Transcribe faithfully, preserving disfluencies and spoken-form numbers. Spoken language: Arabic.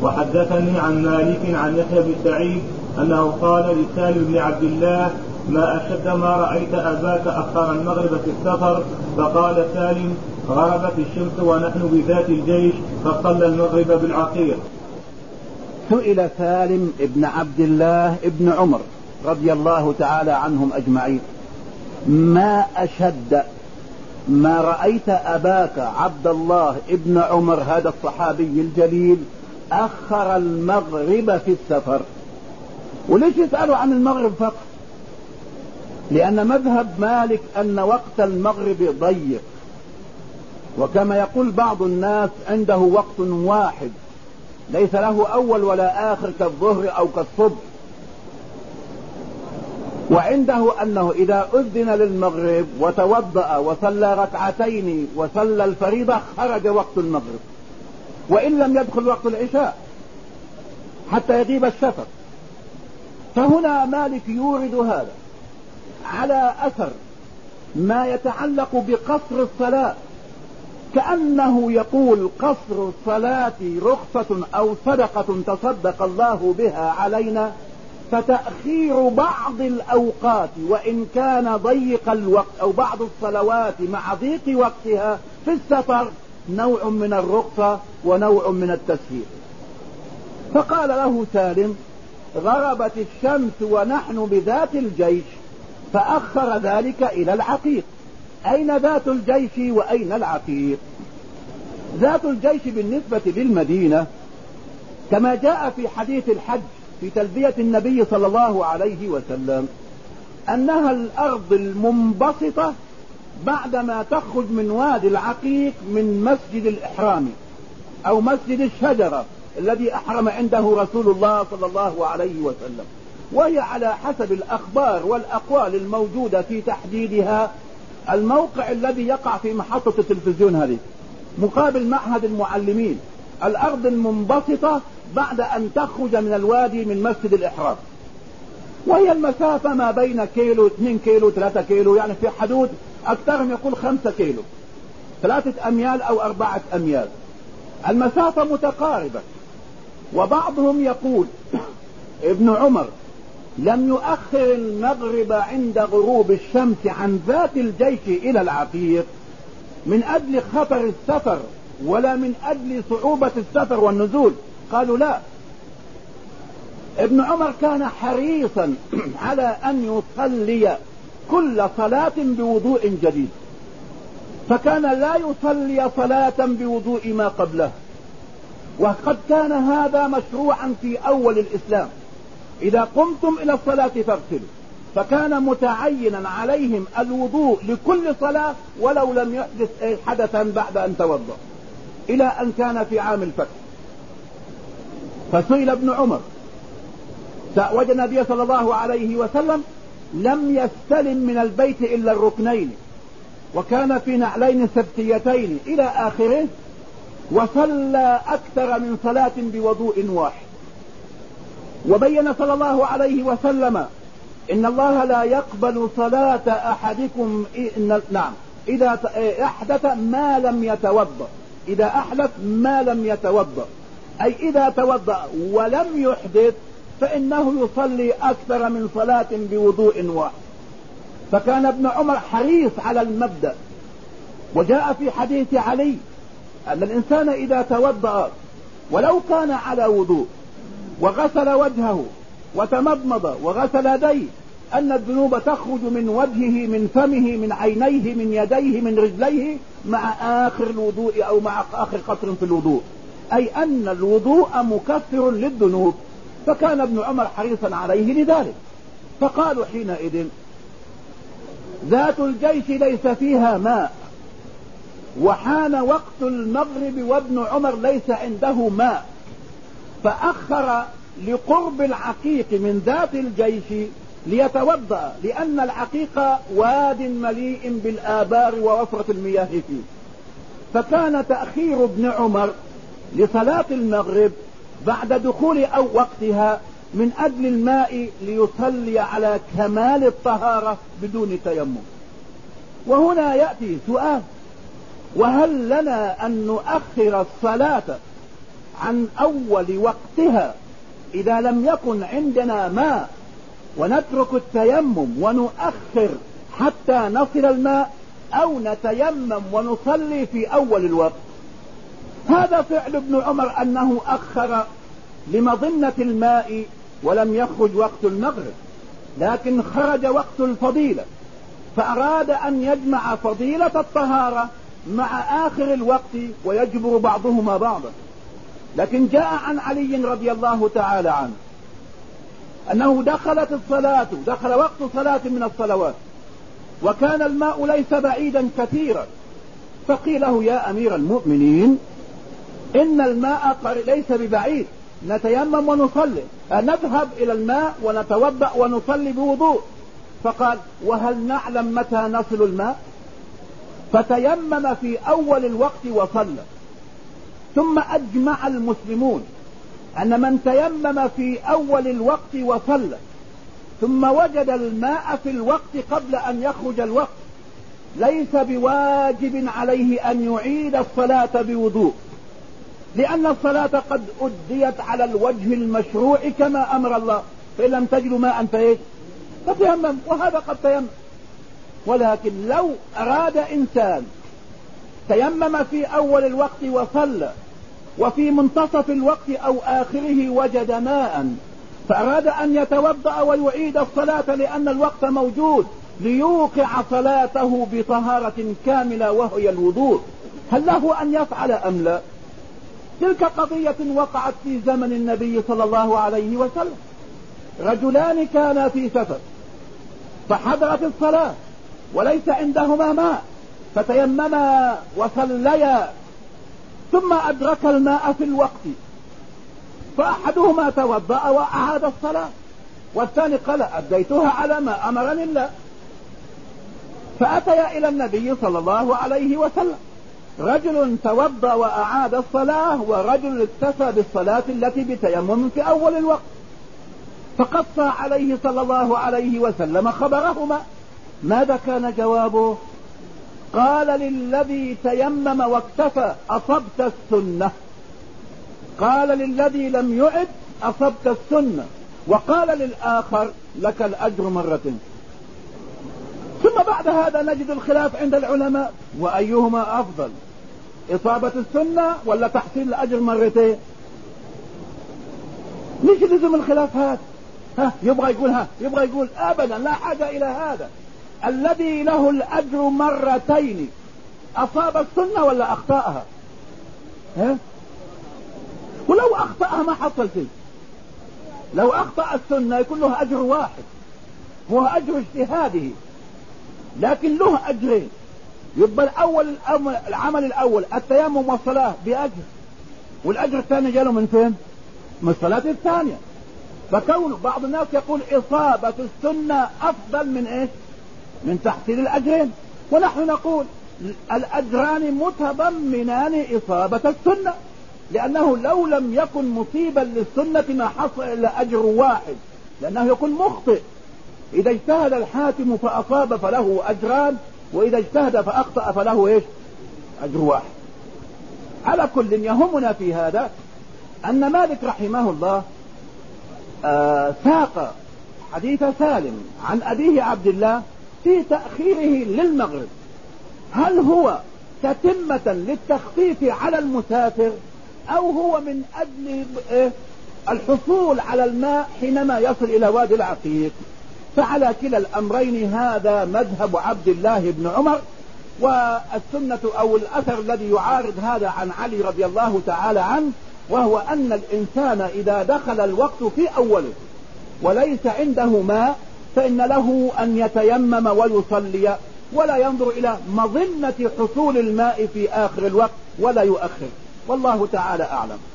وحدثني عن مالك عن يحيى بن سعيد أنه قال لسالم بن عبد الله: ما أشد ما رأيت أباك أخر المغرب في السفر. فقال سالم: غربت الشمس ونحن بذات الجيش فصلى المغرب بالعقيق. سئل سالم بن عبد الله بن عمر رضي الله تعالى عنهم أجمعين: ما أشد ما رأيت أباك عبد الله بن عمر هذا الصحابي الجليل أخر المغرب في السفر؟ وليش يسألوا عن المغرب فقط؟ لأن مذهب مالك أن وقت المغرب ضيق، وكما يقول بعض الناس عنده وقت واحد ليس له أول ولا آخر كالظهر أو كالصبح، وعنده أنه إذا أذن للمغرب وتوضأ وصلى ركعتين وصلى الفريضة خرج وقت المغرب، وإن لم يدخل وقت العشاء حتى يغيب الشفق. فهنا مالك يورد هذا على أثر ما يتعلق بقصر الصلاة، كأنه يقول: قصر الصلاة رخصة أو صدقة تصدق الله بها علينا، فتأخير بعض الأوقات وإن كان ضيق الوقت أو بعض الصلوات مع ضيق وقتها في السفر نوع من الرخصة ونوع من التسهيل. فقال له سالم: غربت الشمس ونحن بذات الجيش فأخر ذلك إلى العقيق. أين ذات الجيش وأين العقيق؟ ذات الجيش بالنسبة للمدينة كما جاء في حديث الحج في تلبية النبي صلى الله عليه وسلم أنها الأرض المنبسطة بعدما تخرج من وادي العقيق من مسجد الإحرام أو مسجد الشجرة الذي أحرم عنده رسول الله صلى الله عليه وسلم، وهي على حسب الأخبار والأقوال الموجودة في تحديدها الموقع الذي يقع في محطة التلفزيون هذه مقابل معهد المعلمين، الأرض المنبسطة بعد أن تخرج من الوادي من مسجد الإحرام، وهي المسافة ما بين كيلو اثنين كيلو ثلاثة كيلو، يعني في حدود أكثرهم يقول خمسة كيلو، ثلاثة أميال أو أربعة أميال، المسافة متقاربة. وبعضهم يقول ابن عمر لم يؤخر المغرب عند غروب الشمس عن ذات الجيش إلى العقيق من أجل خطر السفر ولا من أجل صعوبة السفر والنزول. قالوا لا، ابن عمر كان حريصا على أن يصلي كل صلاة بوضوء جديد، فكان لا يصلي صلاة بوضوء ما قبله، وقد كان هذا مشروعا في أول الإسلام: إذا قمتم إلى الصلاة فاغسلوا، فكان متعينا عليهم الوضوء لكل صلاة ولو لم يحدث حدثا بعد أن توضأ، إلى أن كان في عام الفتح. فسئل ابن عمر، وجد النبي صلى الله عليه وسلم لم يستلم من البيت إلا الركنين، وكان في نعلين سبتيتين إلى آخره، وصلى أكثر من صلاة بوضوء واحد. وبين صلى الله عليه وسلم إن الله لا يقبل صلاة أحدكم إن نعم إذا أحدث ما لم يتوضأ، إذا أحدث ما لم يتوضأ، أي إذا توضأ ولم يحدث فإنه يصلي أكثر من صلاة بوضوء واحد. فكان ابن عمر حريص على المبدأ. وجاء في حديث علي أن الإنسان إذا توضأ ولو كان على وضوء وغسل وجهه وتمضمض وغسل يديه أن الذنوب تخرج من وجهه من فمه من عينيه من يديه من رجليه مع آخر الوضوء أو مع آخر قطر في الوضوء، أي أن الوضوء مكفر للذنوب. فكان ابن عمر حريصا عليه لذلك. فقالوا حينئذ: ذات الجيش ليس فيها ماء، وحان وقت المغرب وابن عمر ليس عنده ماء، فأخر لقرب العقيق من ذات الجيش ليتوضأ، لأن العقيق واد مليء بالآبار ووفرة المياه فيه. فكان تأخير ابن عمر لصلاة المغرب بعد دخول أو وقتها من أجل الماء ليصلي على كمال الطهارة بدون تيمم. وهنا يأتي سؤال: وهل لنا أن نؤخر الصلاة عن أول وقتها إذا لم يكن عندنا ماء ونترك التيمم ونؤخر حتى نصل الماء، أو نتيمم ونصلي في أول الوقت. هذا فعل ابن عمر، أنه أخر لمظنة الماء ولم يخرج وقت المغرب، لكن خرج وقت الفضيلة، فأراد أن يجمع فضيلة الطهارة مع آخر الوقت ويجبر بعضهما بعضا. لكن جاء عن علي رضي الله تعالى عنه أنه دخلت الصلاة دخل وقت صلاة من الصلوات، وكان الماء ليس بعيدا كثيرا، فقيل له يا أمير المؤمنين إن الماء ليس ببعيد، نتيمم ونصلي، نذهب إلى الماء ونتوضأ ونصلي بوضوء. فقال وهل نعلم متى نصل الماء؟ فتيمم في أول الوقت وصلى. ثم أجمع المسلمون أن من تيمم في أول الوقت وصلى ثم وجد الماء في الوقت قبل أن يخرج الوقت ليس بواجب عليه أن يعيد الصلاة بوضوء، لأن الصلاة قد أديت على الوجه المشروع كما أمر الله، فإن لم تجدوا ماء فإيه فتيمم، وهذا قد تيمم. ولكن لو أراد إنسان تيمم في أول الوقت وصلى، وفي منتصف الوقت أو آخره وجد ماء، فأراد أن يتوضأ ويعيد الصلاة لأن الوقت موجود ليوقع صلاته بطهارة كاملة وهي الوضوء، هل له أن يفعل أم لا؟ تلك قضية وقعت في زمن النبي صلى الله عليه وسلم. رجلان كانا في سفر فحضرت الصلاة وليس عندهما ماء، فتيمما وصليا، ثم أدرك الماء في الوقت، فأحدهما توضأ وأعاد الصلاة، والثاني قال أديتها على ما أمرني الله. فأتيا إلى النبي صلى الله عليه وسلم، رجل توضأ وأعاد الصلاة، ورجل اكتفى بالصلاة التي بتيمم في أول الوقت. فقص عليه صلى الله عليه وسلم خبرهما. ماذا كان جوابه؟ قال للذي تيمم واكتفى أصبت السنة، قال للذي لم يعد أصبت السنة، وقال للآخر لك الأجر مرتين. ثم بعد هذا نجد الخلاف عند العلماء، وأيهما أفضل، إصابة السنة ولا تحصيل الأجر مرتين؟ ليش لزم الخلاف هذا؟ ها يبغى يقول ها يبغى يقول أبدا لا حاجة إلى هذا. الذي له الأجر مرتين أصاب السنة ولا أخطأها؟ ها؟ ولو أخطأها ما حصل شيء. لو أخطأ السنة يكون له أجر واحد، هو أجر اجتهاده، لكن له أجرين. يبقى الأول العمل الأول التيمم والصلاة بأجر، والأجر الثاني جاله من فين؟ من الصلاة الثانية. فكون بعض الناس يقول إصابة السنة أفضل من إيش؟ من تحصيل الأجرين، ونحن نقول الأجران متضمنان إصابة السنة، لأنه لو لم يكن مصيبا للسنة ما حصل إلا أجر واحد، لأنه يكون مخطئ. إذا اجتهد الحاكم فأصاب فله أجران، وإذا اجتهد فأخطأ فله إيش؟ أجر واحد. على كل يهمنا في هذا أن مالك رحمه الله آه ساق حديث سالم عن أبيه عبد الله في تأخيره للمغرب، هل هو تتمة للتخفيف على المسافر أو هو من أجل الحصول على الماء حينما يصل إلى وادي العقيق؟ فعلى كلا الأمرين هذا مذهب عبد الله بن عمر. والسنة أو الأثر الذي يعارض هذا عن علي رضي الله تعالى عنه، وهو أن الإنسان إذا دخل الوقت في أوله وليس عنده ماء فإن له أن يتيمم ويصلي، ولا ينظر إلى مظنة حصول الماء في آخر الوقت ولا يؤخر. والله تعالى أعلم.